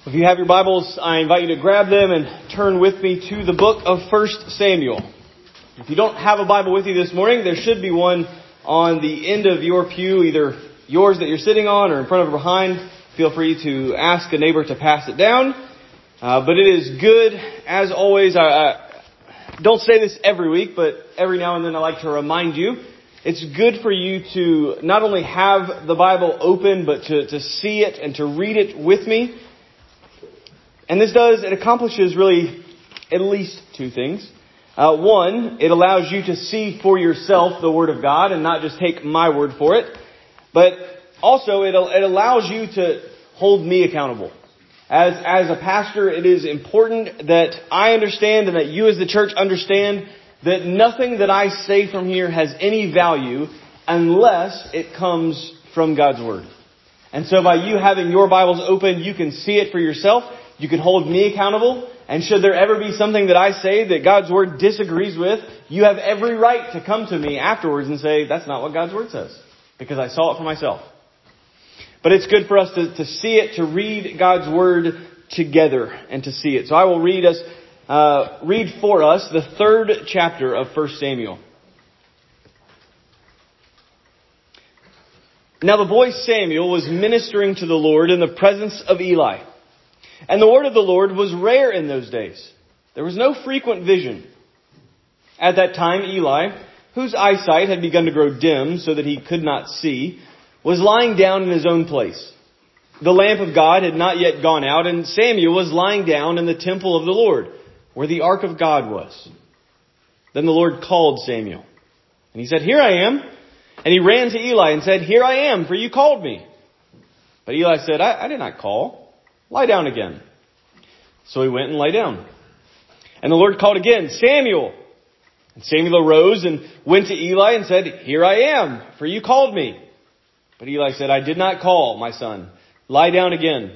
If you have your Bibles, I invite you to grab them and turn with me to the book of 1 Samuel. If you don't have a Bible with you this morning, there should be one on the end of your pew, either yours that you're sitting on or in front of or behind. Feel free to ask a neighbor to pass it down. But it is good, as always, I don't say this every week, but every now and then I like to remind you, it's good for you to not only have the Bible open, but to see it and to read it with me. And it accomplishes really at least two things. One, it allows you to see for yourself the Word of God and not just take my word for it. But also it allows you to hold me accountable. As a pastor, it is important that I understand and that you as the church understand that nothing that I say from here has any value unless it comes from God's Word. And so by you having your Bibles open, you can see it for yourself. You can hold me accountable, and should there ever be something that I say that God's Word disagrees with, you have every right to come to me afterwards and say, that's not what God's Word says, because I saw it for myself. But it's good for us to see it, to read God's Word together and to see it. So I will read for us the 3rd chapter of 1 Samuel. Now the boy Samuel was ministering to the Lord in the presence of Eli. And the word of the Lord was rare in those days. There was no frequent vision. At that time, Eli, whose eyesight had begun to grow dim so that he could not see, was lying down in his own place. The lamp of God had not yet gone out, and Samuel was lying down in the temple of the Lord, where the ark of God was. Then the Lord called Samuel. And he said, "Here I am." And he ran to Eli and said, "Here I am, for you called me." But Eli said, I did not call. Lie down again. So he went and lay down. And the Lord called again, "Samuel." And Samuel arose and went to Eli and said, "Here I am, for you called me." But Eli said, "I did not call, my son. Lie down again."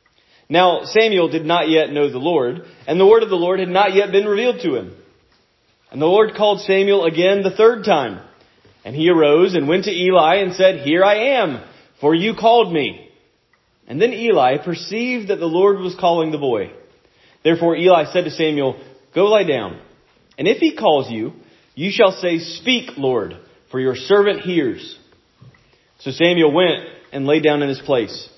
Now Samuel did not yet know the Lord, and the word of the Lord had not yet been revealed to him. And the Lord called Samuel again the 3rd time. And he arose and went to Eli and said, "Here I am, for you called me." And then Eli perceived that the Lord was calling the boy. Therefore Eli said to Samuel, "Go lie down. And if he calls you, you shall say, 'Speak, Lord, for your servant hears.'" So Samuel went and lay down in his place.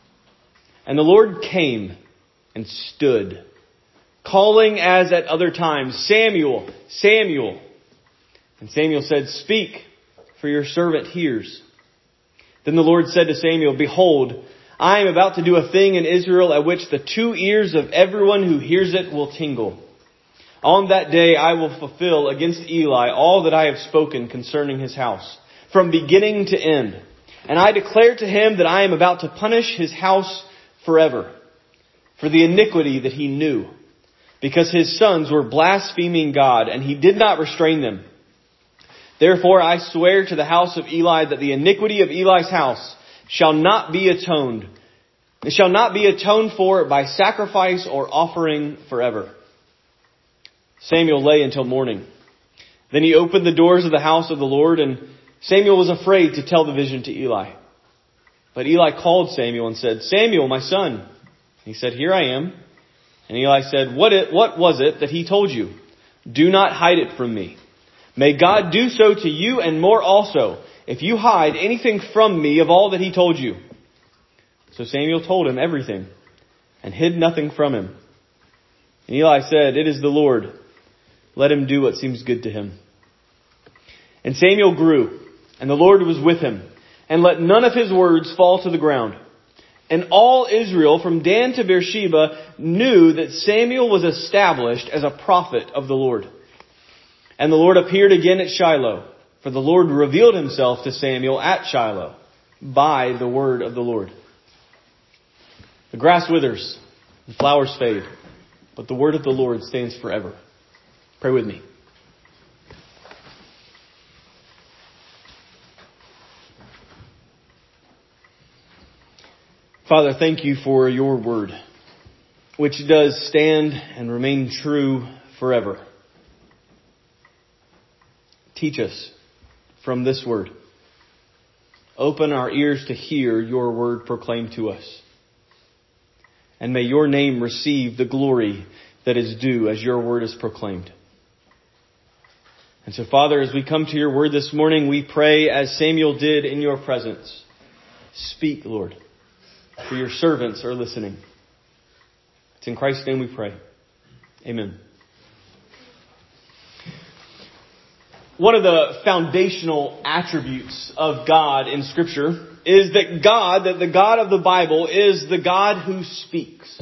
And the Lord came and stood, calling as at other times, "Samuel, Samuel." And Samuel said, "Speak, for your servant hears." Then the Lord said to Samuel, "Behold, I am about to do a thing in Israel at which the 2 ears of everyone who hears it will tingle. On that day I will fulfill against Eli all that I have spoken concerning his house, from beginning to end. And I declare to him that I am about to punish his house forever for the iniquity that he knew, because his sons were blaspheming God, and he did not restrain them. Therefore I swear to the house of Eli that the iniquity of Eli's house shall not be atoned. It shall not be atoned for by sacrifice or offering forever." Samuel lay until morning. Then he opened the doors of the house of the Lord, and Samuel was afraid to tell the vision to Eli. But Eli called Samuel and said, "Samuel, my son." He said, "Here I am." And Eli said, What was it that he told you? Do not hide it from me. May God do so to you and more also, if you hide anything from me of all that he told you." So Samuel told him everything and hid nothing from him. And Eli said, "It is the Lord. Let him do what seems good to him." And Samuel grew, and the Lord was with him, and let none of his words fall to the ground. And all Israel from Dan to Beersheba knew that Samuel was established as a prophet of the Lord. And the Lord appeared again at Shiloh, for the Lord revealed himself to Samuel at Shiloh by the word of the Lord. The grass withers, the flowers fade, but the word of the Lord stands forever. Pray with me. Father, thank you for your word, which does stand and remain true forever. Teach us from this word. Open our ears to hear your word proclaimed to us. And may your name receive the glory that is due as your word is proclaimed. And so, Father, as we come to your word this morning, we pray as Samuel did in your presence. Speak, Lord, for your servants are listening. It's in Christ's name we pray. Amen. One of the foundational attributes of God in Scripture is that the God of the Bible is the God who speaks.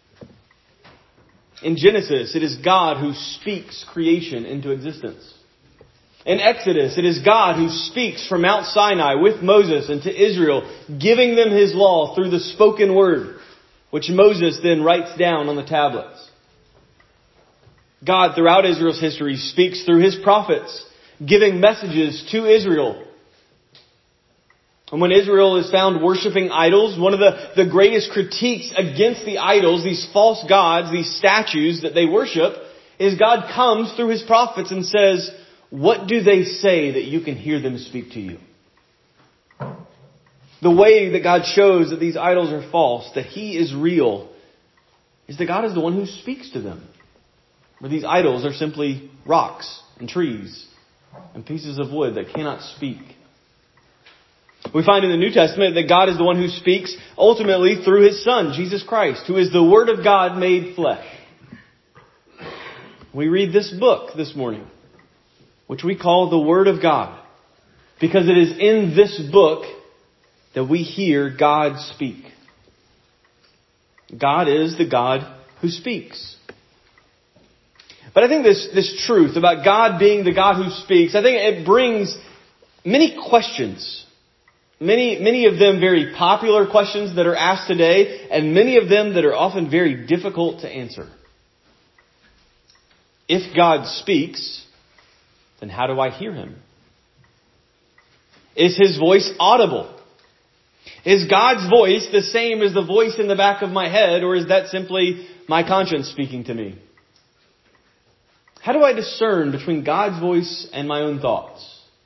In Genesis, it is God who speaks creation into existence. In Exodus, it is God who speaks from Mount Sinai with Moses and to Israel, giving them his law through the spoken word, which Moses then writes down on the tablets. God, throughout Israel's history, speaks through his prophets, giving messages to Israel. And when Israel is found worshiping idols, one of the greatest critiques against the idols, these false gods, these statues that they worship, is God comes through his prophets and says, what do they say that you can hear them speak to you? The way that God shows that these idols are false, that he is real, is that God is the one who speaks to them. Where these idols are simply rocks and trees and pieces of wood that cannot speak. We find in the New Testament that God is the one who speaks ultimately through his Son, Jesus Christ, who is the Word of God made flesh. We read this book this morning, which we call the Word of God, because it is in this book that we hear God speak. God is the God who speaks. But I think this truth about God being the God who speaks, I think it brings many questions. Many of them very popular questions that are asked today, and many of them that are often very difficult to answer. If God speaks, then how do I hear him? Is his voice audible? Is God's voice the same as the voice in the back of my head, or is that simply my conscience speaking to me? How do I discern between God's voice and my own thoughts?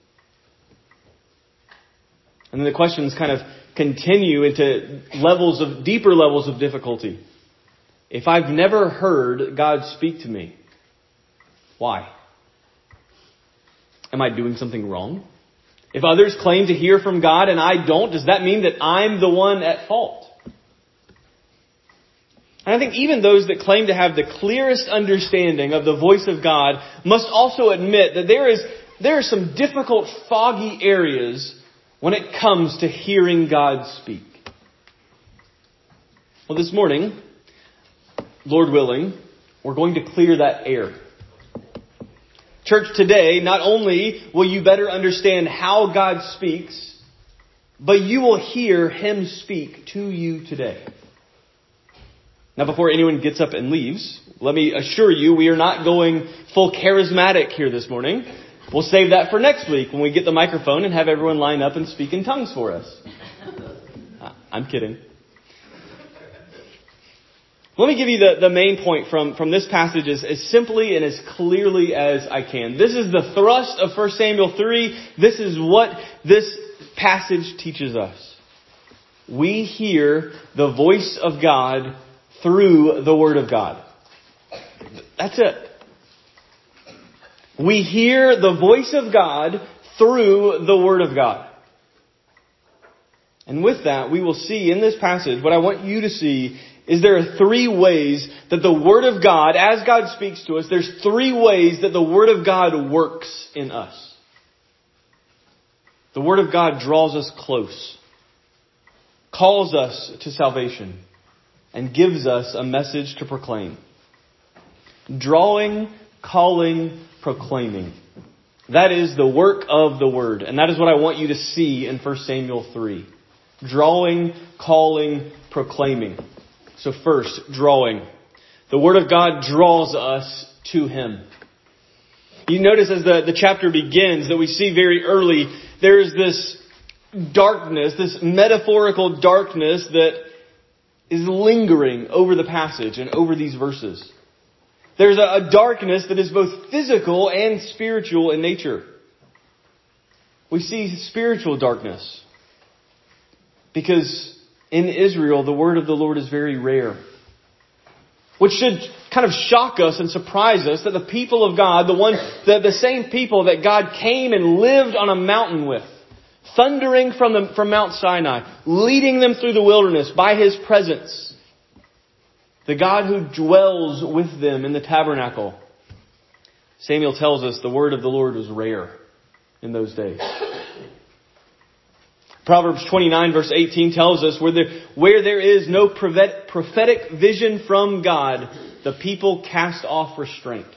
And then the questions kind of continue into deeper levels of difficulty. If I've never heard God speak to me, why? Am I doing something wrong? If others claim to hear from God and I don't, does that mean that I'm the one at fault? And I think even those that claim to have the clearest understanding of the voice of God must also admit that there are some difficult, foggy areas when it comes to hearing God speak. Well, this morning, Lord willing, we're going to clear that air. Church, today, not only will you better understand how God speaks, but you will hear him speak to you today. Now, before anyone gets up and leaves, let me assure you we are not going full charismatic here this morning. We'll save that for next week when we get the microphone and have everyone line up and speak in tongues for us. I'm kidding. Let me give you the main point from this passage as simply and as clearly as I can. This is the thrust of 1 Samuel 3. This is what this passage teaches us. We hear the voice of God through the Word of God. That's it. We hear the voice of God through the Word of God. And with that, we will see in this passage, what I want you to see is there are three ways that the Word of God, as God speaks to us, there's three ways that the Word of God works in us. The Word of God draws us close, calls us to salvation, and gives us a message to proclaim. Drawing, calling, proclaiming. That is the work of the Word. And that is what I want you to see in 1 Samuel 3. Drawing, calling, proclaiming. So first, drawing. The Word of God draws us to Him. You notice as the chapter begins that we see very early, there is this darkness, this metaphorical darkness that is lingering over the passage and over these verses. There's a darkness that is both physical and spiritual in nature. We see spiritual darkness because in Israel, the word of the Lord is very rare. Which should kind of shock us and surprise us that the people of God, the same people that God came and lived on a mountain with, thundering from Mount Sinai, leading them through the wilderness by His presence, the God who dwells with them in the tabernacle. Samuel tells us the word of the Lord was rare in those days. Proverbs 29 verse 18 tells us where there is no prophetic vision from God, the people cast off restraint.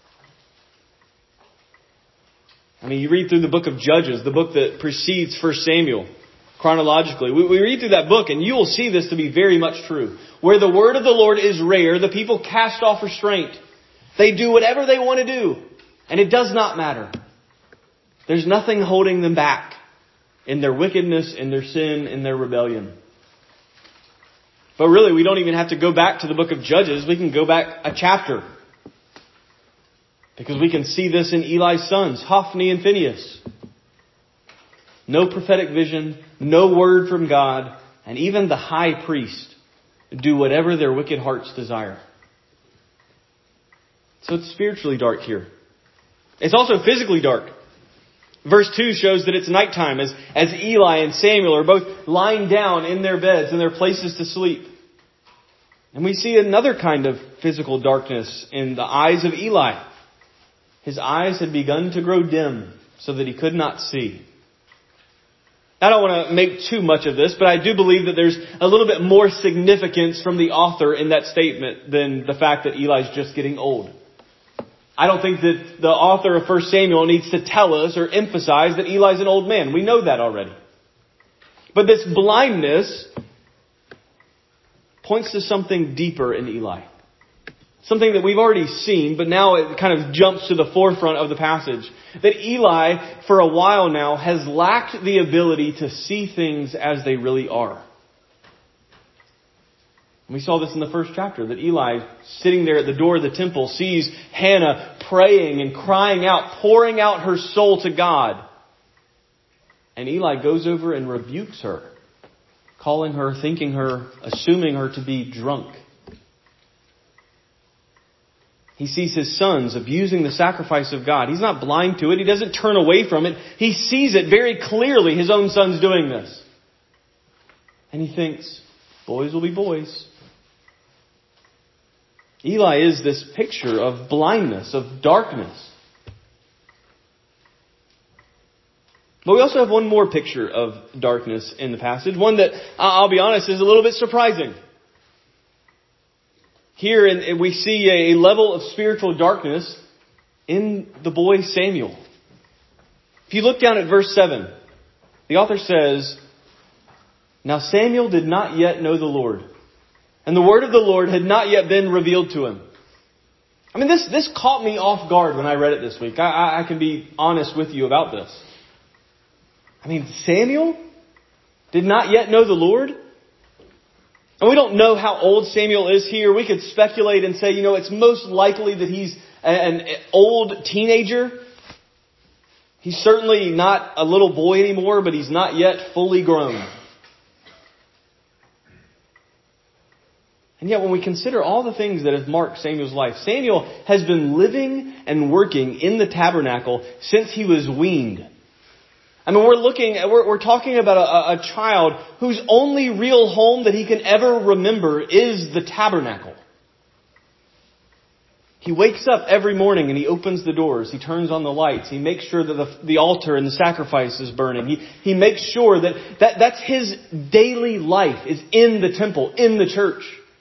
I mean, you read through the book of Judges, the book that precedes 1 Samuel, chronologically. We read through that book and you will see this to be very much true. Where the word of the Lord is rare, the people cast off restraint. They do whatever they want to do, and it does not matter. There's nothing holding them back in their wickedness, in their sin, in their rebellion. But really, we don't even have to go back to the book of Judges. We can go back a chapter. Because we can see this in Eli's sons, Hophni and Phinehas. No prophetic vision, no word from God, and even the high priest do whatever their wicked hearts desire. So it's spiritually dark here. It's also physically dark. Verse 2 shows that it's nighttime as Eli and Samuel are both lying down in their beds, in their places to sleep. And we see another kind of physical darkness in the eyes of Eli. His eyes had begun to grow dim so that he could not see. I don't want to make too much of this, but I do believe that there's a little bit more significance from the author in that statement than the fact that Eli's just getting old. I don't think that the author of 1 Samuel needs to tell us or emphasize that Eli's an old man. We know that already. But this blindness points to something deeper in Eli. Something that we've already seen, but now it kind of jumps to the forefront of the passage. That Eli, for a while now, has lacked the ability to see things as they really are. We saw this in the first chapter, that Eli, sitting there at the door of the temple, sees Hannah praying and crying out, pouring out her soul to God. And Eli goes over and rebukes her, calling her, thinking her, assuming her to be drunk. He sees his sons abusing the sacrifice of God. He's not blind to it. He doesn't turn away from it. He sees it very clearly, his own sons doing this. And he thinks, boys will be boys. Eli is this picture of blindness, of darkness. But we also have one more picture of darkness in the passage. One that, I'll be honest, is a little bit surprising. Here we see a level of spiritual darkness in the boy Samuel. If you look down at verse 7, the author says, "Now Samuel did not yet know the Lord, and the word of the Lord had not yet been revealed to him." I mean, this caught me off guard when I read it this week. I can be honest with you about this. I mean, Samuel did not yet know the Lord? And we don't know how old Samuel is here. We could speculate and say, it's most likely that he's an old teenager. He's certainly not a little boy anymore, but he's not yet fully grown. And yet when we consider all the things that have marked Samuel's life, Samuel has been living and working in the tabernacle since he was weaned. I mean, we're talking about a child whose only real home that he can ever remember is the tabernacle. He wakes up every morning and he opens the doors. He turns on the lights. He makes sure that the altar and the sacrifice is burning. He makes sure that's his daily life is in the temple, in the church.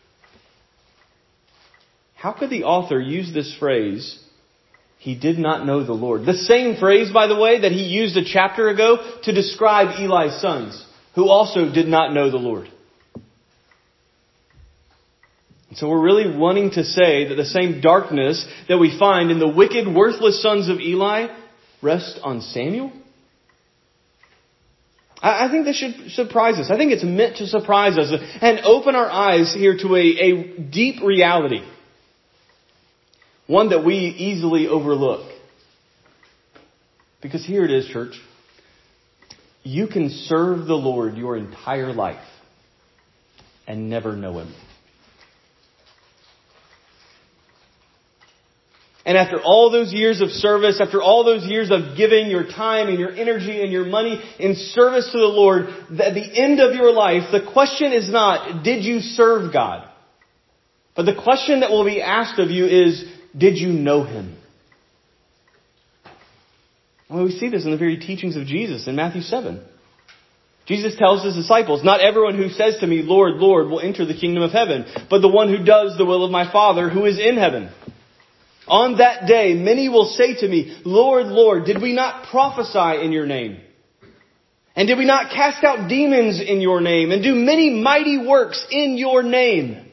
How could the author use this phrase, "He did not know the Lord"? The same phrase, by the way, that he used a chapter ago to describe Eli's sons, who also did not know the Lord. And so we're really wanting to say that the same darkness that we find in the wicked, worthless sons of Eli rests on Samuel? I think this should surprise us. I think it's meant to surprise us and open our eyes here to a deep reality. One that we easily overlook. Because here it is, church. You can serve the Lord your entire life and never know Him. And after all those years of service, after all those years of giving your time and your energy and your money in service to the Lord, at the end of your life, the question is not, did you serve God? But the question that will be asked of you is, did you know Him? Well, we see this in the very teachings of Jesus in Matthew 7. Jesus tells His disciples, not everyone who says to me, Lord, Lord, will enter the kingdom of heaven, but the one who does the will of my Father who is in heaven. On that day, many will say to me, Lord, Lord, did we not prophesy in your name? And did we not cast out demons in your name and do many mighty works in your name?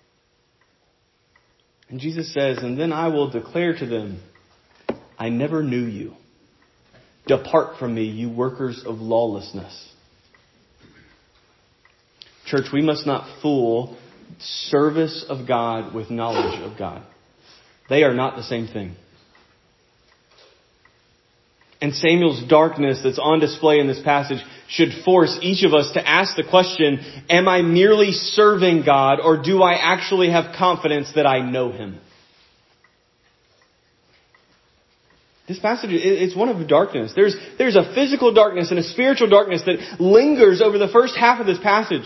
And Jesus says, and then I will declare to them, I never knew you. Depart from me, you workers of lawlessness. Church, we must not fool service of God with knowledge of God. They are not the same thing. And Samuel's darkness that's on display in this passage should force each of us to ask the question, am I merely serving God, or do I actually have confidence that I know Him? This passage is one of darkness. There's a physical darkness and a spiritual darkness that lingers over the first half of this passage.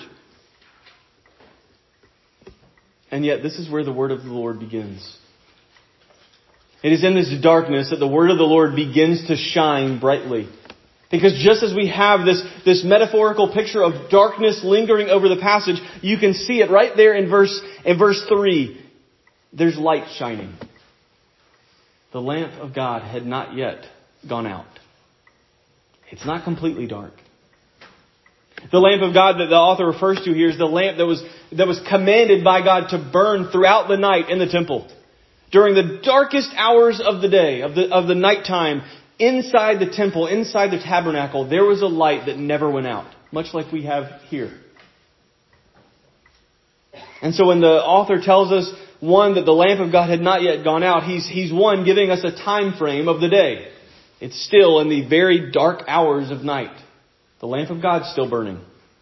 And yet this is where the word of the Lord begins. It is in this darkness that the word of the Lord begins to shine brightly. Because just as we have this metaphorical picture of darkness lingering over the passage, you can see it right there in verse 3. There's light shining. The lamp of God had not yet gone out. It's not completely dark. The lamp of God that the author refers to here is the lamp that was commanded by God to burn throughout the night in the temple. During the darkest hours of the day, of the nighttime, inside the temple, inside the tabernacle, there was a light that never went out, much like we have here. And so when the author tells us, one, that the lamp of God had not yet gone out, he's one, giving us a time frame of the day. It's still in the very dark hours of night. The lamp of God's still burning.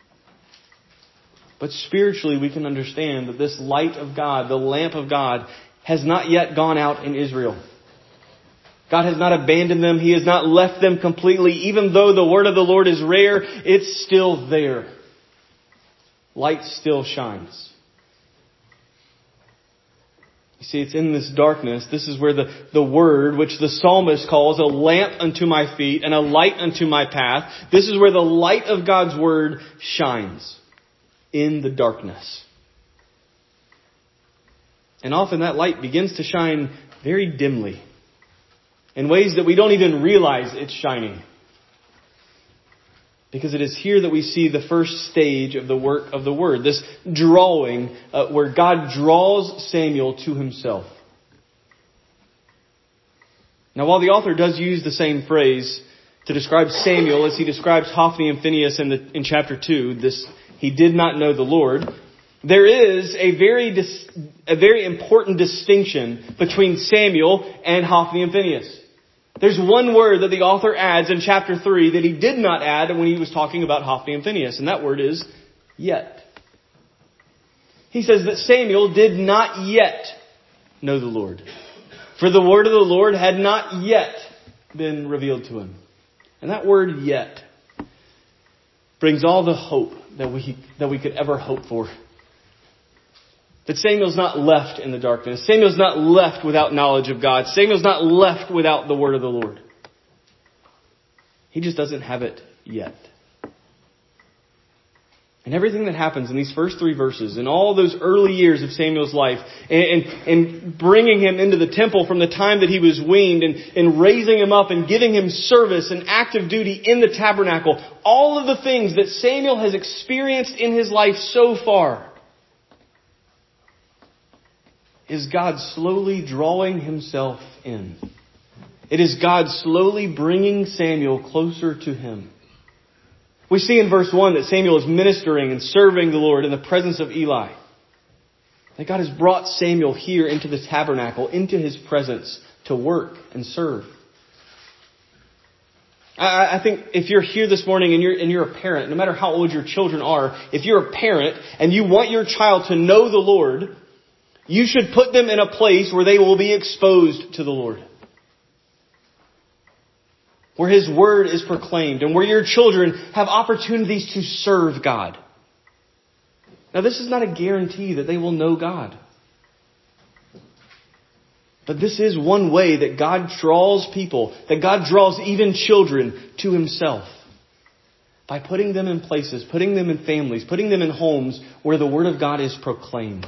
But spiritually, we can understand that this light of God, the lamp of God, has not yet gone out in Israel. God has not abandoned them. He has not left them completely. Even though the word of the Lord is rare, it's still there. Light still shines. You see, it's in this darkness. This is where the word, which the psalmist calls a lamp unto my feet and a light unto my path. This is where the light of God's word shines. In the darkness. And often that light begins to shine very dimly. In ways that we don't even realize it's shining. Because it is here that we see the first stage of the work of the word. This drawing where God draws Samuel to himself. Now while the author does use the same phrase to describe Samuel as he describes Hophni and Phinehas in chapter 2, he did not know the Lord. There is a very important distinction between Samuel and Hophni and Phinehas. There's one word that the author adds in chapter 3 that he did not add when he was talking about Hophni and Phinehas, and that word is yet. He says that Samuel did not yet know the Lord. For the word of the Lord had not yet been revealed to him. And that word yet brings all the hope that we could ever hope for. That Samuel's not left in the darkness. Samuel's not left without knowledge of God. Samuel's not left without the word of the Lord. He just doesn't have it yet. And everything that happens in these first 3 verses, in all those early years of Samuel's life, and bringing him into the temple from the time that he was weaned, and raising him up and giving him service and active duty in the tabernacle, all of the things that Samuel has experienced in his life so far, is God slowly drawing himself in. It is God slowly bringing Samuel closer to him. We see in verse 1 that Samuel is ministering and serving the Lord in the presence of Eli. That God has brought Samuel here into the tabernacle, into his presence to work and serve. I think if you're here this morning and you're a parent, no matter how old your children are, if you're a parent and you want your child to know the Lord, you should put them in a place where they will be exposed to the Lord. Where His Word is proclaimed and where your children have opportunities to serve God. Now, this is not a guarantee that they will know God. But this is one way that God draws people, that God draws even children to Himself. By putting them in places, putting them in families, putting them in homes where the Word of God is proclaimed.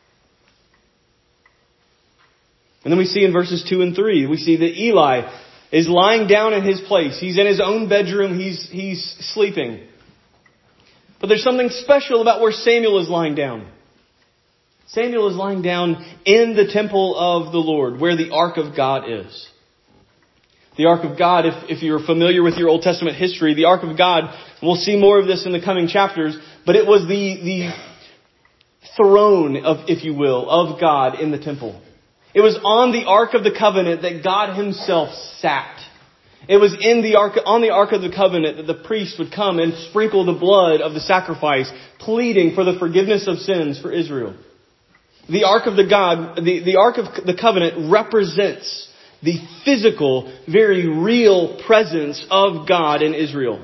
And then we see in verses 2 and 3, we see that Eli is lying down in his place. He's in his own bedroom. He's sleeping. But there's something special about where Samuel is lying down. Samuel is lying down in the temple of the Lord, where the Ark of God is. The Ark of God, if you're familiar with your Old Testament history, the Ark of God, we'll see more of this in the coming chapters, but it was the throne of, if you will, of God in the temple. It was on the Ark of the Covenant that God Himself sat. It was on the Ark of the Covenant that the priest would come and sprinkle the blood of the sacrifice, pleading for the forgiveness of sins for Israel. The Ark of the Ark of the Covenant represents the physical, very real presence of God in Israel.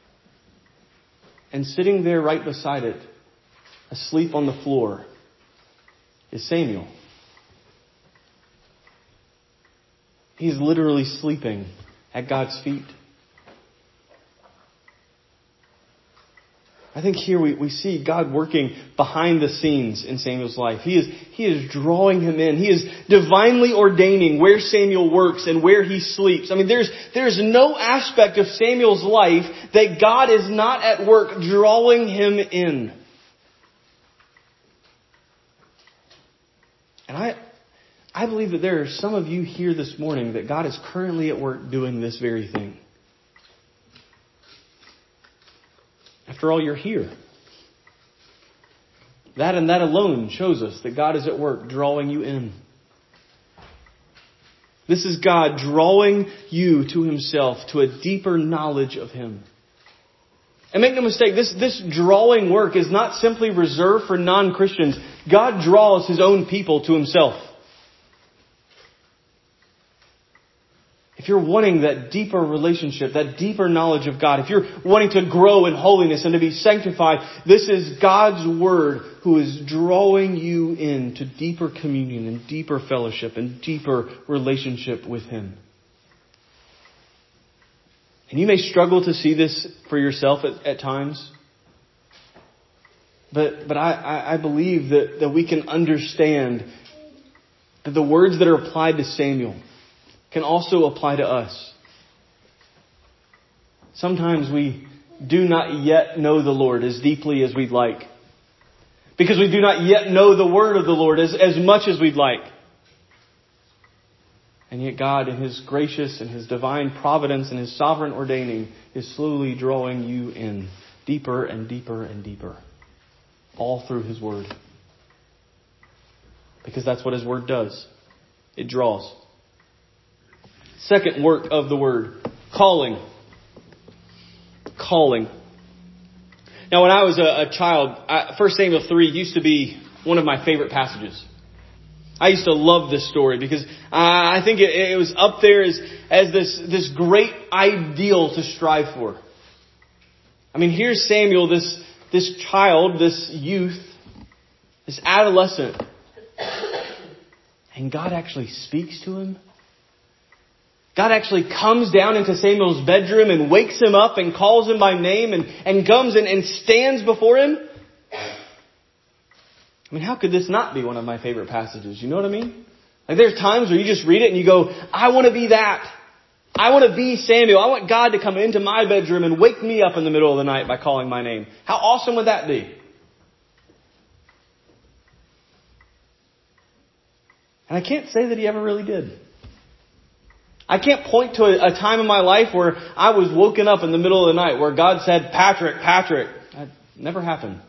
And sitting there right beside it, asleep on the floor, is Samuel. He's literally sleeping at God's feet. I think here we see God working behind the scenes in Samuel's life. He is drawing him in. He is divinely ordaining where Samuel works and where he sleeps. I mean, there's no aspect of Samuel's life that God is not at work drawing him in. And I believe that there are some of you here this morning that God is currently at work doing this very thing. After all, you're here. That and that alone shows us that God is at work drawing you in. This is God drawing you to Himself, to a deeper knowledge of Him. And make no mistake, this drawing work is not simply reserved for non-Christians. God draws His own people to Himself. If you're wanting that deeper relationship, that deeper knowledge of God, if you're wanting to grow in holiness and to be sanctified, this is God's Word who is drawing you into deeper communion and deeper fellowship and deeper relationship with Him. And you may struggle to see this for yourself at times. But I believe that we can understand that the words that are applied to Samuel can also apply to us. Sometimes we do not yet know the Lord as deeply as we'd like. Because we do not yet know the Word of the Lord as much as we'd like. And yet God, in His gracious and His divine providence and His sovereign ordaining, is slowly drawing you in deeper and deeper and deeper. All through His Word. Because that's what His Word does. It draws. Second work of the Word. Calling. Calling. Now when I was a child, 1 Samuel 3 used to be one of my favorite passages. I used to love this story because I think it was up there as this great ideal to strive for. I mean, here's Samuel, this child, this youth, this adolescent. And God actually speaks to him. God actually comes down into Samuel's bedroom and wakes him up and calls him by name and comes and stands before him. I mean, how could this not be one of my favorite passages? You know what I mean? Like there's times where you just read it and you go, I want to be that. I want to be Samuel. I want God to come into my bedroom and wake me up in the middle of the night by calling my name. How awesome would that be? And I can't say that he ever really did. I can't point to a time in my life where I was woken up in the middle of the night where God said, Patrick. That never happened.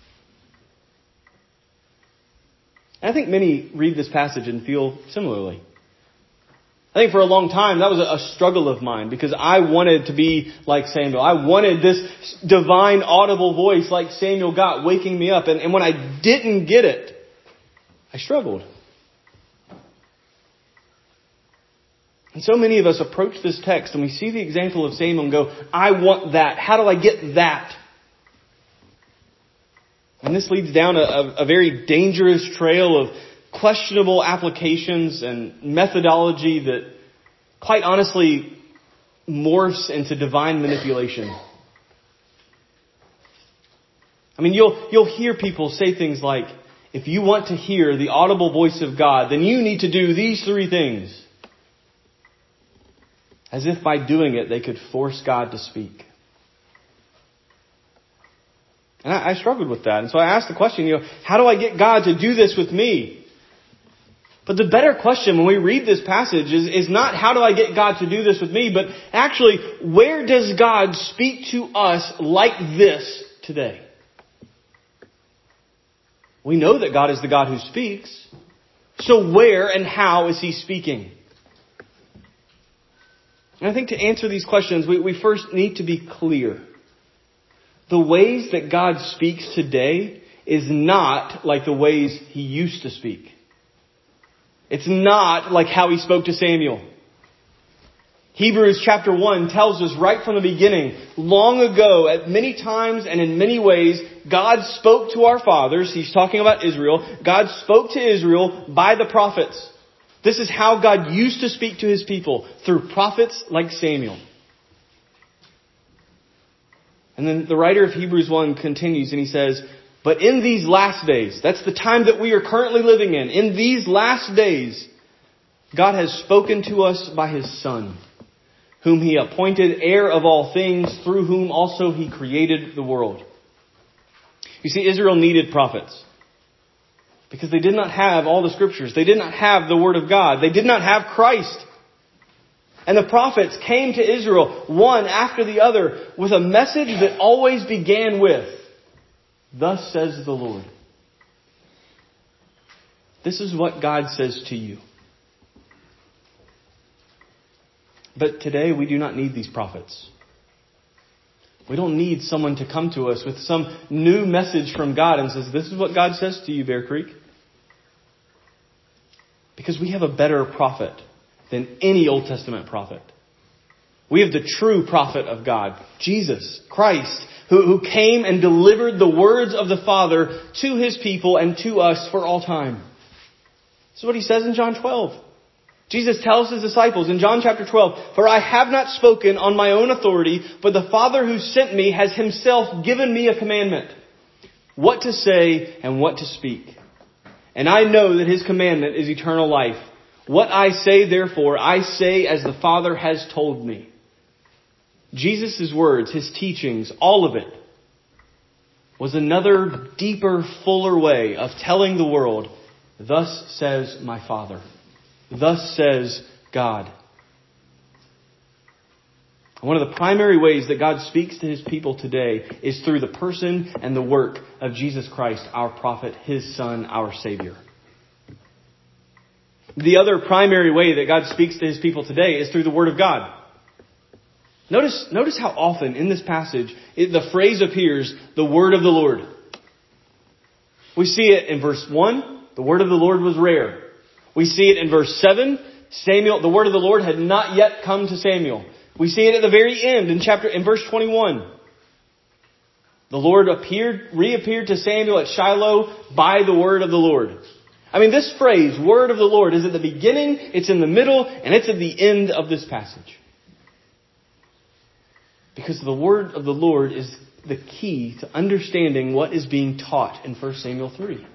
And I think many read this passage and feel similarly. I think for a long time that was a struggle of mine because I wanted to be like Samuel. I wanted this divine audible voice like Samuel got waking me up. And when I didn't get it, I struggled. And so many of us approach this text and we see the example of Samuel and go, I want that. How do I get that? And this leads down a very dangerous trail of questionable applications and methodology that, quite honestly, morphs into divine manipulation. I mean, you'll hear people say things like, if you want to hear the audible voice of God, then you need to do these 3 things. As if by doing it, they could force God to speak. And I struggled with that. And so I asked the question, how do I get God to do this with me? But the better question when we read this passage is not how do I get God to do this with me, but actually, where does God speak to us like this today? We know that God is the God who speaks. So where and how is He speaking? And I think to answer these questions, we first need to be clear. The ways that God speaks today is not like the ways He used to speak. It's not like how He spoke to Samuel. Hebrews chapter 1 tells us right from the beginning, long ago, at many times and in many ways, God spoke to our fathers. He's talking about Israel. God spoke to Israel by the prophets. This is how God used to speak to His people, through prophets like Samuel. And then the writer of Hebrews 1 continues and he says, but in these last days, that's the time that we are currently living in these last days, God has spoken to us by His Son, whom He appointed heir of all things, through whom also He created the world. You see, Israel needed prophets. Because they did not have all the scriptures. They did not have the Word of God. They did not have Christ. And the prophets came to Israel, one after the other, with a message that always began with, thus says the Lord. This is what God says to you. But today we do not need these prophets. We don't need someone to come to us with some new message from God and says, this is what God says to you, Bear Creek. Because we have a better prophet than any Old Testament prophet. We have the true prophet of God, Jesus Christ, who came and delivered the words of the Father to His people and to us for all time. This is what He says in John 12. Jesus tells His disciples in John chapter 12, for I have not spoken on my own authority, but the Father who sent me has Himself given me a commandment, what to say and what to speak. And I know that His commandment is eternal life. What I say, therefore, I say as the Father has told me. Jesus' words, His teachings, all of it, was another deeper, fuller way of telling the world, thus says my Father. Thus says God. One of the primary ways that God speaks to His people today is through the person and the work of Jesus Christ, our prophet, His Son, our Savior. The other primary way that God speaks to His people today is through the Word of God. Notice how often in this passage the phrase appears, the Word of the Lord. We see it in verse 1, the Word of the Lord was rare. We see it in verse 7, the Word of the Lord had not yet come to Samuel. We see it at the very end in verse 21. The Lord reappeared to Samuel at Shiloh by the word of the Lord. I mean, this phrase, word of the Lord, is at the beginning, it's in the middle, and it's at the end of this passage. Because the word of the Lord is the key to understanding what is being taught in 1 Samuel 3.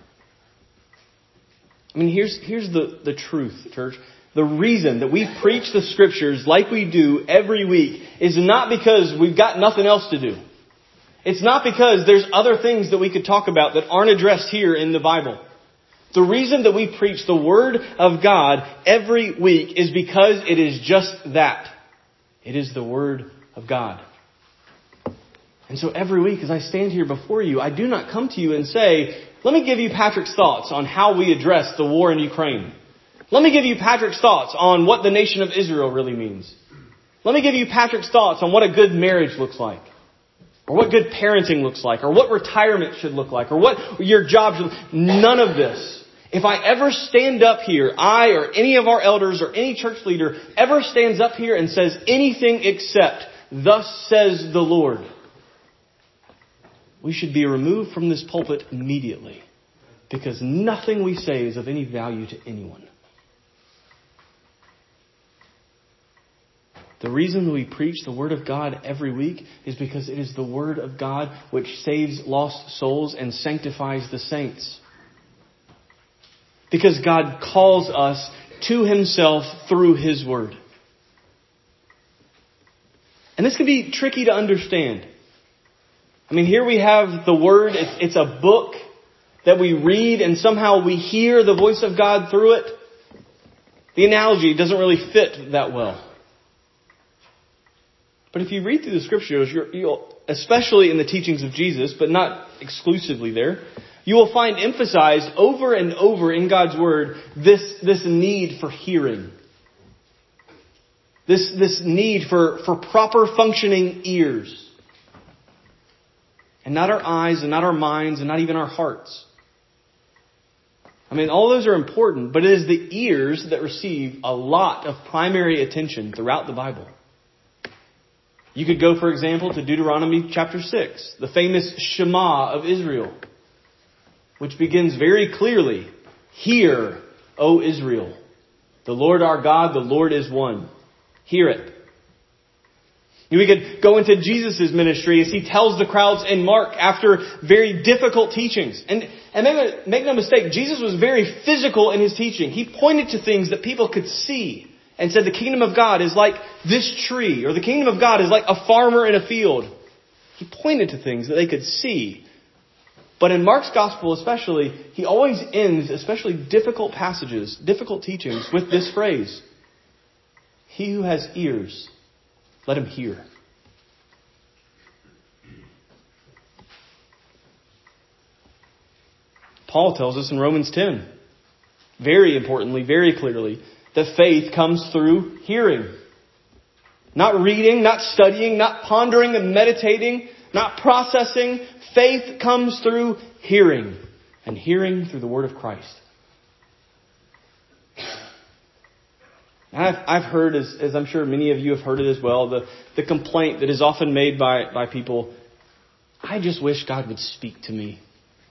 I mean, here's the truth, church. The reason that we preach the Scriptures like we do every week is not because we've got nothing else to do. It's not because there's other things that we could talk about that aren't addressed here in the Bible. The reason that we preach the Word of God every week is because it is just that. It is the Word of God. And so every week as I stand here before you, I do not come to you and say, let me give you Patrick's thoughts on how we address the war in Ukraine. Let me give you Patrick's thoughts on what the nation of Israel really means. Let me give you Patrick's thoughts on what a good marriage looks like. Or what good parenting looks like. Or what retirement should look like. Or what your job should look like. None of this If I ever stand up here, I or any of our elders or any church leader ever stands up here and says anything except, "Thus says the Lord," we should be removed from this pulpit immediately, because nothing we say is of any value to anyone. The reason we preach the Word of God every week is because it is the Word of God which saves lost souls and sanctifies the saints. Because God calls us to Himself through His Word. And this can be tricky to understand. I mean, here we have the Word. It's a book that we read and somehow we hear the voice of God through it. The analogy doesn't really fit that well. But if you read through the Scriptures, you'll, especially in the teachings of Jesus, but not exclusively there, you will find emphasized over and over in God's Word this need for hearing. This need for proper functioning ears. And not our eyes and not our minds and not even our hearts. I mean, all those are important, but it is the ears that receive a lot of primary attention throughout the Bible. You could go, for example, to Deuteronomy chapter 6, the famous Shema of Israel, which begins very clearly, "Hear, O Israel, the Lord our God, the Lord is one. Hear it." We could go into Jesus' ministry as He tells the crowds in Mark after very difficult teachings. And make no mistake, Jesus was very physical in His teaching. He pointed to things that people could see and said the kingdom of God is like this tree, or the kingdom of God is like a farmer in a field. He pointed to things that they could see. But in Mark's gospel especially, he always ends, especially difficult passages, difficult teachings, with this phrase: "He who has ears, let him hear." Paul tells us in Romans 10, very importantly, very clearly, that faith comes through hearing. Not reading, not studying, not pondering and meditating, not processing. Faith comes through hearing, and hearing through the Word of Christ. And I've heard, as I'm sure many of you have heard it as well, the complaint that is often made by people: "I just wish God would speak to me."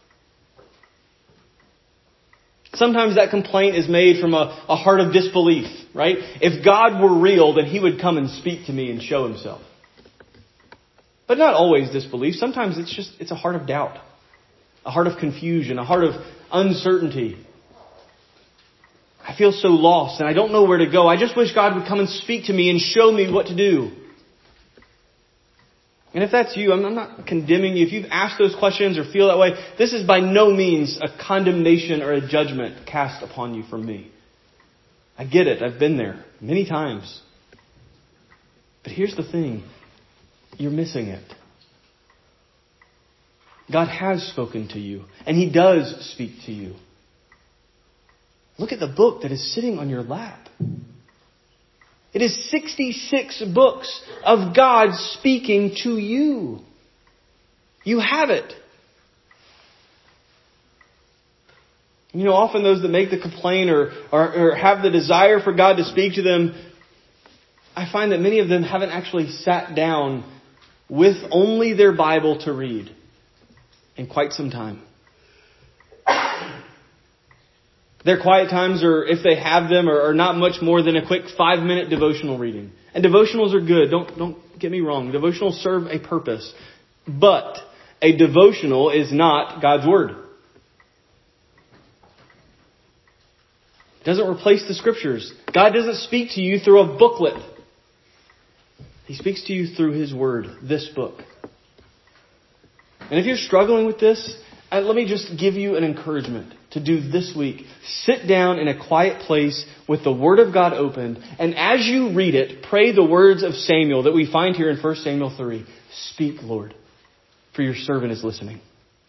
Sometimes that complaint is made from a heart of disbelief, right? If God were real, then He would come and speak to me and show Himself. But not always disbelief. Sometimes it's a heart of doubt, a heart of confusion, a heart of uncertainty. I feel so lost and I don't know where to go. I just wish God would come and speak to me and show me what to do. And if that's you, I'm not condemning you. If you've asked those questions or feel that way, this is by no means a condemnation or a judgment cast upon you from me. I get it. I've been there many times. But here's the thing. You're missing it. God has spoken to you, and He does speak to you. Look at the book that is sitting on your lap. It is 66 books of God speaking to you. You have it. You know, often those that make the complaint or have the desire for God to speak to them, I find that many of them haven't actually sat down with only their Bible to read in quite some time. Their quiet times, or if they have them, are not much more than a quick 5-minute devotional reading. And devotionals are good. Don't get me wrong. Devotionals serve a purpose. But a devotional is not God's Word. It doesn't replace the Scriptures. God doesn't speak to you through a booklet. He speaks to you through His Word, this book. And if you're struggling with this, let me just give you an encouragement to do this week. Sit down in a quiet place with the Word of God opened, and as you read it, pray the words of Samuel that we find here in 1 Samuel 3. "Speak, Lord, for your servant is listening."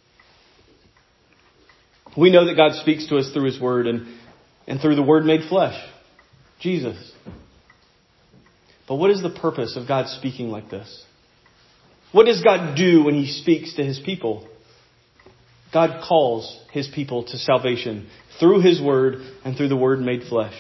We know that God speaks to us through His Word and through the Word made flesh, Jesus. But what is the purpose of God speaking like this? What does God do when He speaks to His people? God calls His people to salvation through His Word and through the Word made flesh.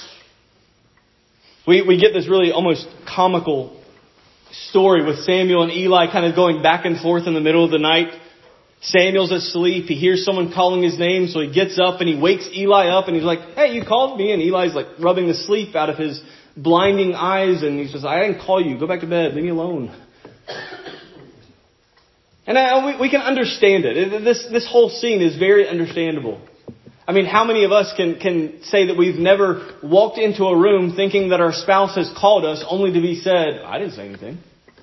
We get this really almost comical story with Samuel and Eli kind of going back and forth in the middle of the night. Samuel's asleep. He hears someone calling his name, so he gets up and he wakes Eli up and he's like, "Hey, you called me?" And Eli's like rubbing the sleep out of his blinding eyes and he says, "I didn't call you. Go back to bed. Leave me alone." And we can understand it. This whole scene is very understandable. I mean, how many of us can say that we've never walked into a room thinking that our spouse has called us only to be said, "I didn't say anything."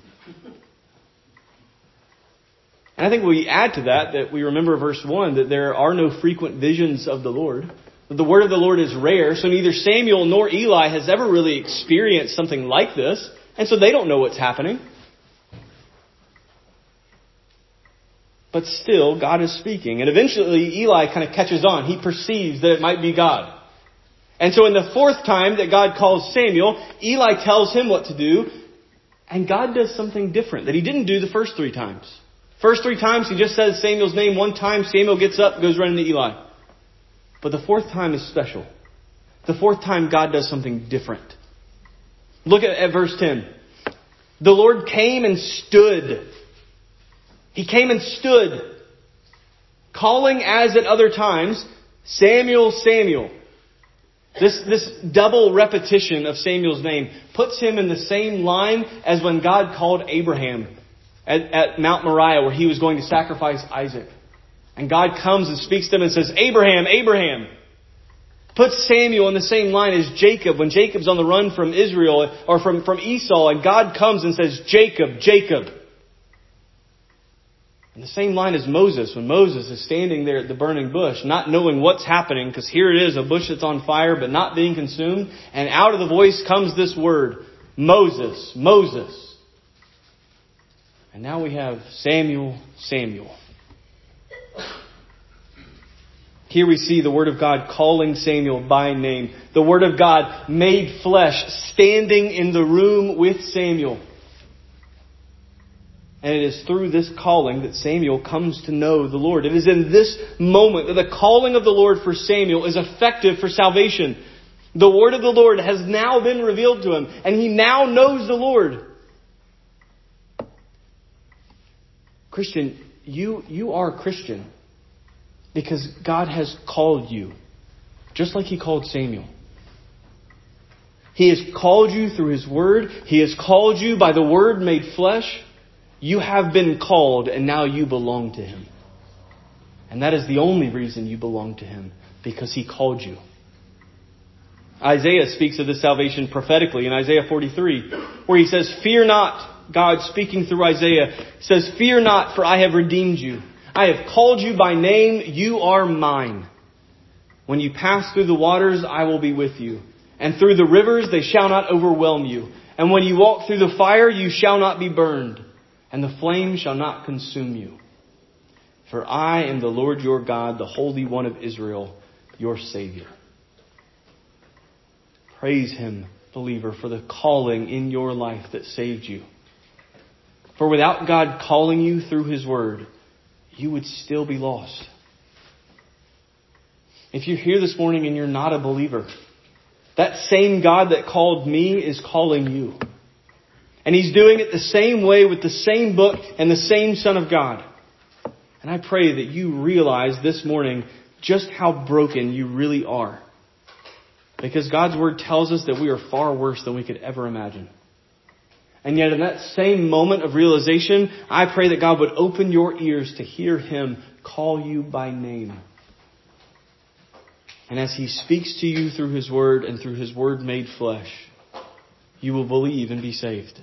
And I think we add to that we remember verse 1, that there are no frequent visions of the Lord. That the word of the Lord is rare. So neither Samuel nor Eli has ever really experienced something like this. And so they don't know what's happening. But still, God is speaking. And eventually Eli kind of catches on. He perceives that it might be God. And so in the fourth time that God calls Samuel, Eli tells him what to do. And God does something different that He didn't do the first 3 times. First 3 times He just says Samuel's name one time. Samuel gets up, goes running to Eli. But the fourth time is special. The fourth time God does something different. Look at verse 10. The Lord came and stood. He came and stood, calling as at other times, "Samuel, Samuel." This double repetition of Samuel's name puts him in the same line as when God called Abraham at Mount Moriah, where he was going to sacrifice Isaac. And God comes and speaks to him and says, "Abraham, Abraham." Puts Samuel in the same line as Jacob, when Jacob's on the run from Israel or from Esau, and God comes and says, "Jacob, Jacob." In the same line as Moses, when Moses is standing there at the burning bush, not knowing what's happening, because here it is, a bush that's on fire but not being consumed, and out of the voice comes this word, "Moses, Moses." And now we have Samuel, Samuel. Here we see the Word of God calling Samuel by name. The Word of God made flesh, standing in the room with Samuel. And it is through this calling that Samuel comes to know the Lord. It is in this moment that the calling of the Lord for Samuel is effective for salvation. The word of the Lord has now been revealed to him, and he now knows the Lord. Christian, you are a Christian because God has called you, just like He called Samuel. He has called you through His Word. He has called you by the Word made flesh. You have been called, and now you belong to Him. And that is the only reason you belong to Him, because He called you. Isaiah speaks of this salvation prophetically in Isaiah 43, where he says, "Fear not." God speaking through Isaiah says, "Fear not, for I have redeemed you. I have called you by name. You are mine. When you pass through the waters, I will be with you. And through the rivers, they shall not overwhelm you. And when you walk through the fire, you shall not be burned. And the flame shall not consume you. For I am the Lord your God, the Holy One of Israel, your Savior." Praise Him, believer, for the calling in your life that saved you. For without God calling you through His Word, you would still be lost. If you're here this morning and you're not a believer, that same God that called me is calling you. And He's doing it the same way with the same book and the same Son of God. And I pray that you realize this morning just how broken you really are. Because God's Word tells us that we are far worse than we could ever imagine. And yet in that same moment of realization, I pray that God would open your ears to hear Him call you by name. And as He speaks to you through His Word and through His Word made flesh, you will believe and be saved.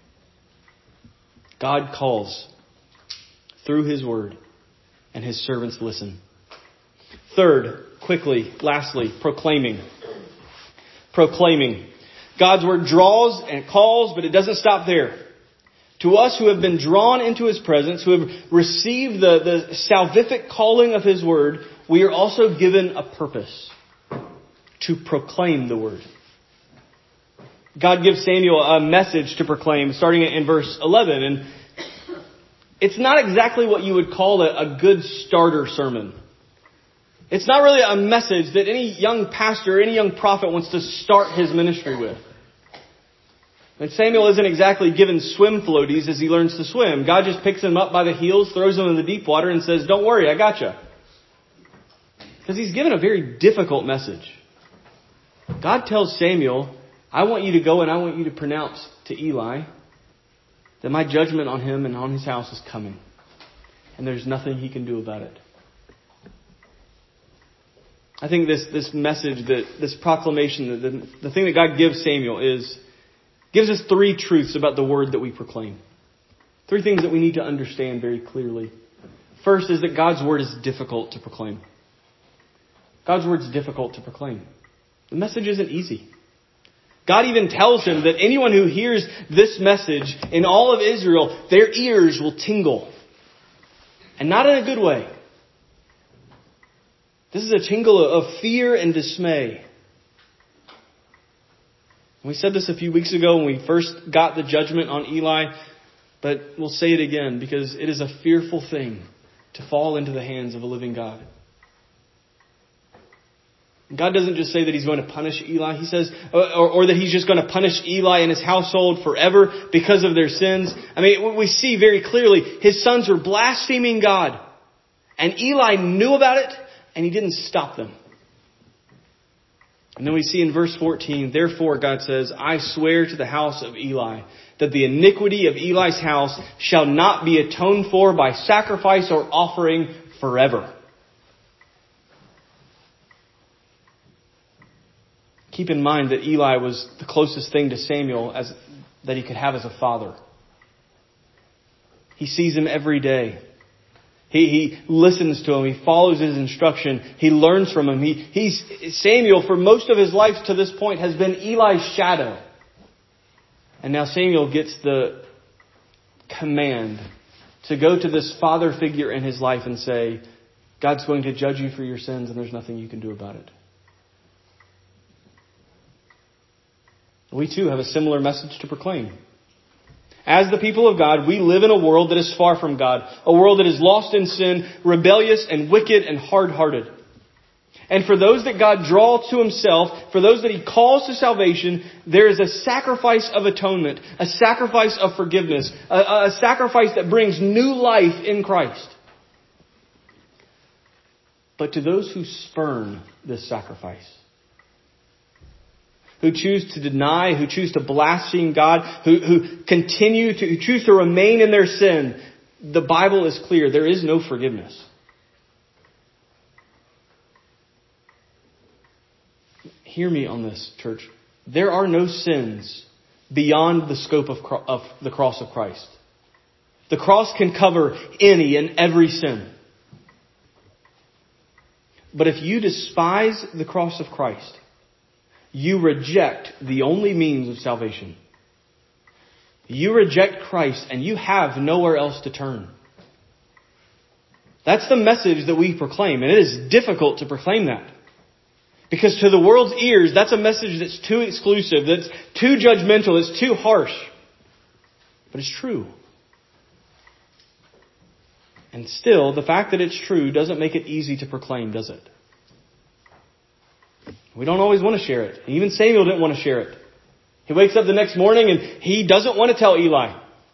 God calls through His Word, and His servants listen. Third, quickly, lastly, proclaiming. Proclaiming. God's Word draws and calls, but it doesn't stop there. To us who have been drawn into His presence, who have received the salvific calling of His Word, we are also given a purpose: to proclaim the Word. God gives Samuel a message to proclaim, starting in verse 11. And it's not exactly what you would call a good starter sermon. It's not really a message that any young pastor, any young prophet wants to start his ministry with. And Samuel isn't exactly given swim floaties as he learns to swim. God just picks him up by the heels, throws him in the deep water and says, don't worry, I gotcha. Because he's given a very difficult message. God tells Samuel, I want you to go and I want you to pronounce to Eli that my judgment on him and on his house is coming. And there's nothing he can do about it. I think this message, this proclamation, the thing that God gives Samuel gives us 3 truths about the word that we proclaim. 3 things that we need to understand very clearly. First is that God's word is difficult to proclaim. God's word is difficult to proclaim. The message isn't easy. God even tells him that anyone who hears this message in all of Israel, their ears will tingle. And not in a good way. This is a tingle of fear and dismay. We said this a few weeks ago when we first got the judgment on Eli, but we'll say it again because it is a fearful thing to fall into the hands of a living God. God doesn't just say that he's going to punish Eli. He says, or that he's just going to punish Eli and his household forever because of their sins. I mean, we see very clearly his sons were blaspheming God. And Eli knew about it and he didn't stop them. And then we see in verse 14, therefore God says, I swear to the house of Eli that the iniquity of Eli's house shall not be atoned for by sacrifice or offering forever. Keep in mind that Eli was the closest thing to Samuel that he could have as a father. He sees him every day. He listens to him. He follows his instruction. He learns from him. Samuel, for most of his life to this point, has been Eli's shadow. And now Samuel gets the command to go to this father figure in his life and say, God's going to judge you for your sins and there's nothing you can do about it. We too have a similar message to proclaim. As the people of God, we live in a world that is far from God. A world that is lost in sin, rebellious and wicked and hard-hearted. And for those that God draws to himself, for those that he calls to salvation, there is a sacrifice of atonement, a sacrifice of forgiveness, a sacrifice that brings new life in Christ. But to those who spurn this sacrifice, who choose to deny, who choose to blaspheme God, who choose to remain in their sin, the Bible is clear. There is no forgiveness. Hear me on this, church. There are no sins beyond the scope of the cross of Christ. The cross can cover any and every sin. But if you despise the cross of Christ, you reject the only means of salvation. You reject Christ and you have nowhere else to turn. That's the message that we proclaim. And it is difficult to proclaim that. Because to the world's ears, that's a message that's too exclusive, that's too judgmental, it's too harsh. But it's true. And still, the fact that it's true doesn't make it easy to proclaim, does it? We don't always want to share it. Even Samuel didn't want to share it. He wakes up the next morning and he doesn't want to tell Eli.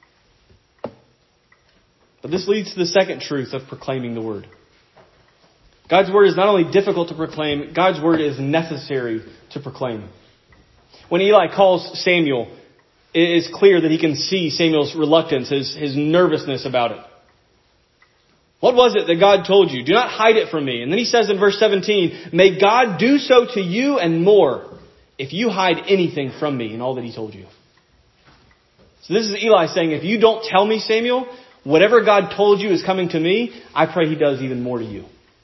But this leads to the second truth of proclaiming the word. God's word is not only difficult to proclaim, God's word is necessary to proclaim. When Eli calls Samuel, it is clear that he can see Samuel's reluctance, his nervousness about it. What was it that God told you? Do not hide it from me. And then he says in verse 17, may God do so to you and more if you hide anything from me in all that he told you. So this is Eli saying, if you don't tell me, Samuel, whatever God told you is coming to me, I pray he does even more to you.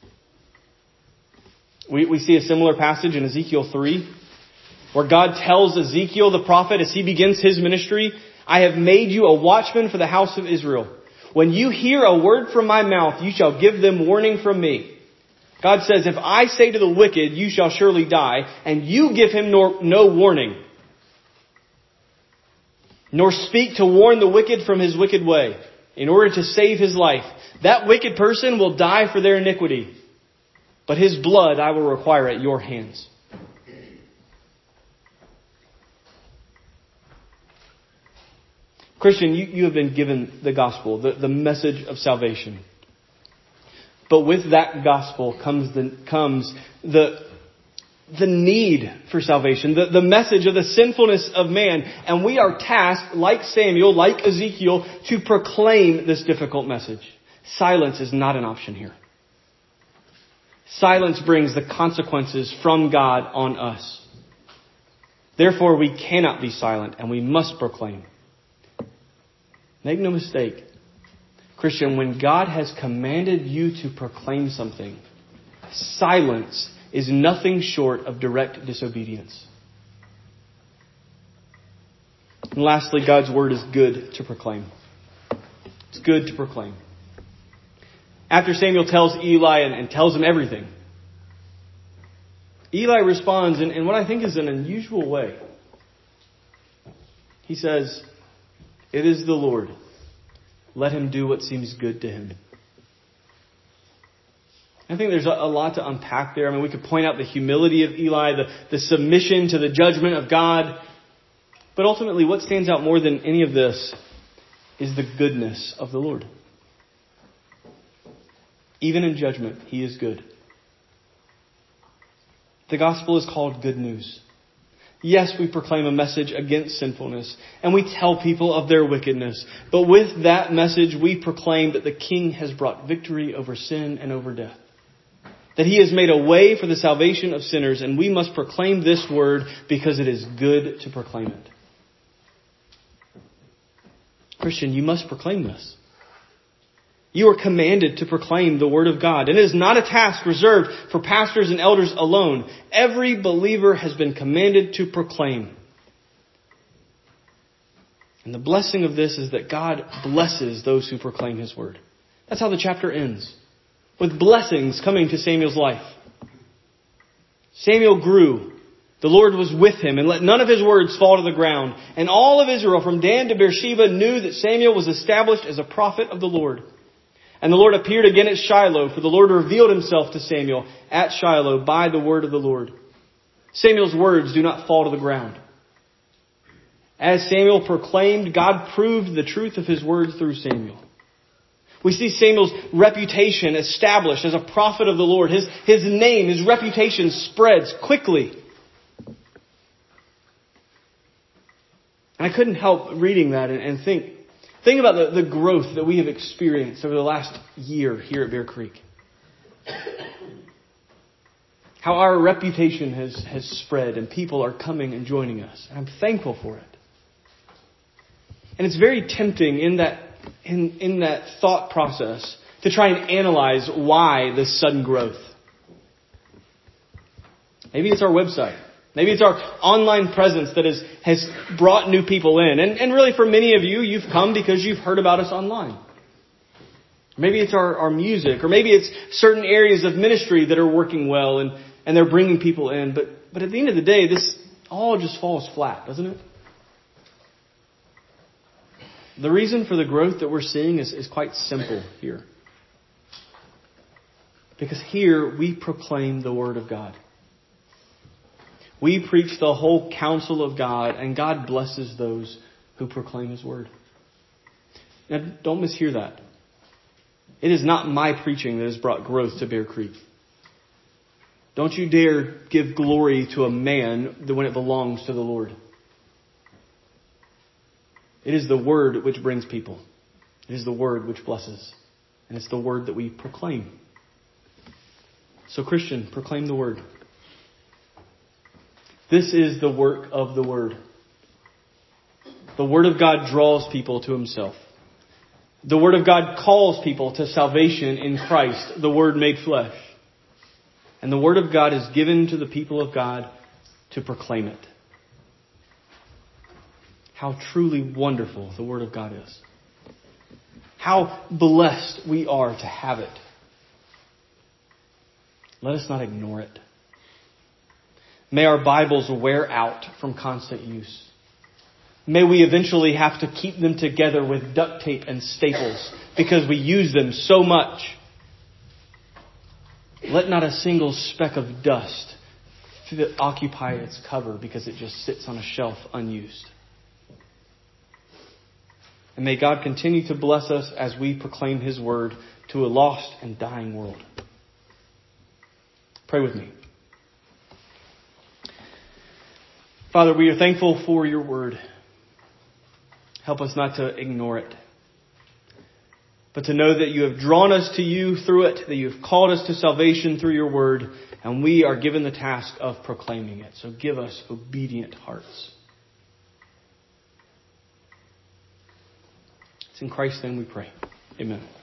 We see a similar passage in Ezekiel 3, where God tells Ezekiel the prophet as he begins his ministry, I have made you a watchman for the house of Israel. When you hear a word from my mouth, you shall give them warning from me. God says, if I say to the wicked, you shall surely die, and you give him no warning, nor speak to warn the wicked from his wicked way, in order to save his life. That wicked person will die for their iniquity, but his blood I will require at your hands. Christian, you have been given the gospel, the message of salvation. But with that gospel comes the need for salvation, the message of the sinfulness of man. And we are tasked, like Samuel, like Ezekiel, to proclaim this difficult message. Silence is not an option here. Silence brings the consequences from God on us. Therefore, we cannot be silent, and we must proclaim. Make no mistake, Christian, when God has commanded you to proclaim something, silence is nothing short of direct disobedience. And lastly, God's word is good to proclaim. It's good to proclaim. After Samuel tells Eli and tells him everything, Eli responds in what I think is an unusual way. He says, "It is the Lord. Let him do what seems good to him." I think there's a lot to unpack there. I mean, we could point out the humility of Eli, the submission to the judgment of God. But ultimately, what stands out more than any of this is the goodness of the Lord. Even in judgment, he is good. The gospel is called good news. Yes, we proclaim a message against sinfulness, and we tell people of their wickedness. But with that message, we proclaim that the King has brought victory over sin and over death. That he has made a way for the salvation of sinners, and we must proclaim this word because it is good to proclaim it. Christian, you must proclaim this. You are commanded to proclaim the word of God. And it is not a task reserved for pastors and elders alone. Every believer has been commanded to proclaim. And the blessing of this is that God blesses those who proclaim his word. That's how the chapter ends, with blessings coming to Samuel's life. Samuel grew. The Lord was with him and let none of his words fall to the ground. And all of Israel from Dan to Beersheba knew that Samuel was established as a prophet of the Lord. And the Lord appeared again at Shiloh, for the Lord revealed himself to Samuel at Shiloh by the word of the Lord. Samuel's words do not fall to the ground. As Samuel proclaimed, God proved the truth of his words through Samuel. We see Samuel's reputation established as a prophet of the Lord. His name, his reputation spreads quickly. And I couldn't help reading that and think about the growth that we have experienced over the last year here at Bear Creek. How our reputation has spread and people are coming and joining us. And I'm thankful for it. And it's very tempting in that thought process to try and analyze why this sudden growth. Maybe it's our website. Maybe it's our online presence that has brought new people in. And really for many of you, you've come because you've heard about us online. Maybe it's our music, or maybe it's certain areas of ministry that are working well and they're bringing people in. But at the end of the day, this all just falls flat, doesn't it? The reason for the growth that we're seeing is quite simple here. Because here we proclaim the Word of God. We preach the whole counsel of God, and God blesses those who proclaim His Word. Now, don't mishear that. It is not my preaching that has brought growth to Bear Creek. Don't you dare give glory to a man when it belongs to the Lord. It is the Word which brings people. It is the Word which blesses. And it's the Word that we proclaim. So Christian, proclaim the Word. This is the work of the Word. The Word of God draws people to Himself. The Word of God calls people to salvation in Christ, the Word made flesh. And the Word of God is given to the people of God to proclaim it. How truly wonderful the Word of God is. How blessed we are to have it. Let us not ignore it. May our Bibles wear out from constant use. May we eventually have to keep them together with duct tape and staples because we use them so much. Let not a single speck of dust occupy its cover because it just sits on a shelf unused. And may God continue to bless us as we proclaim His word to a lost and dying world. Pray with me. Father, we are thankful for your word. Help us not to ignore it, but to know that you have drawn us to you through it, that you have called us to salvation through your word, and we are given the task of proclaiming it. So give us obedient hearts. It's in Christ's name we pray. Amen.